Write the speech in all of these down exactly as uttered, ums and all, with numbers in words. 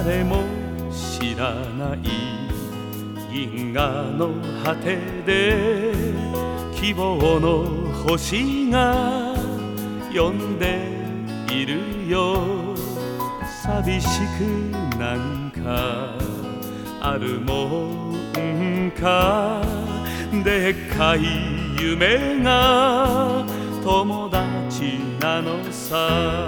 誰も知らない銀河の果てで希望の星が呼んでいるよ。寂しくなんかあるもんか。でっかい夢が友達なのさ。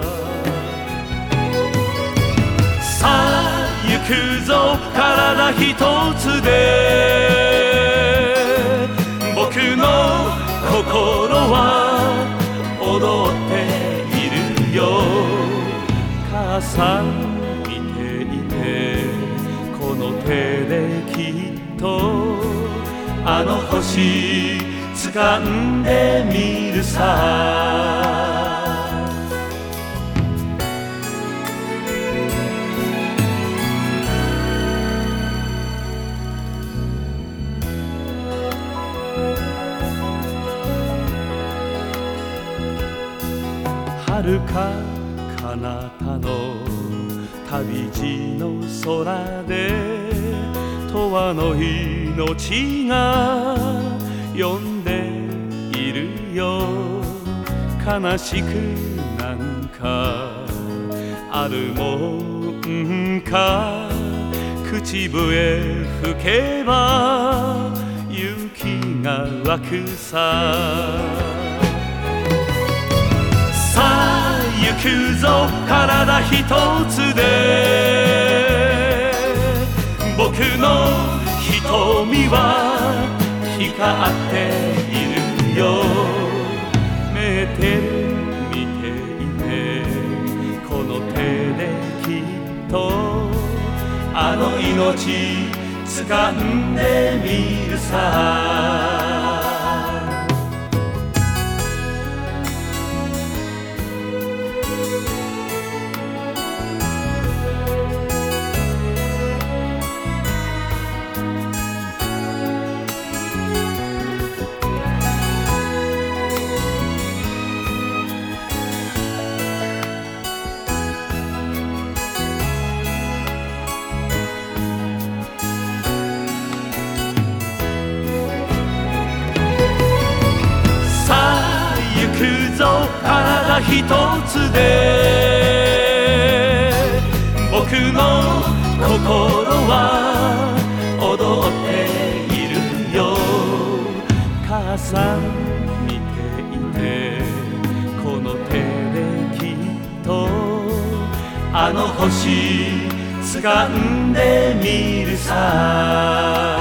さあ行くぞ体一つで僕の心は踊っているよ。母さん見ていてこの手できっとあの星掴んでみるさ。遥か彼方の旅路の空で永遠の命が呼んでいるよ。悲しくなんかあるもんか。口笛吹けば雪が湧くさ。さあ行くぞ体一つで僕の瞳は光っているよ。メーテル見ていてこの手できっとあの命掴んでみるさ。体一つで僕の心は踊っているよ。母さん見ていてこの手できっとあの星掴んでみるさ。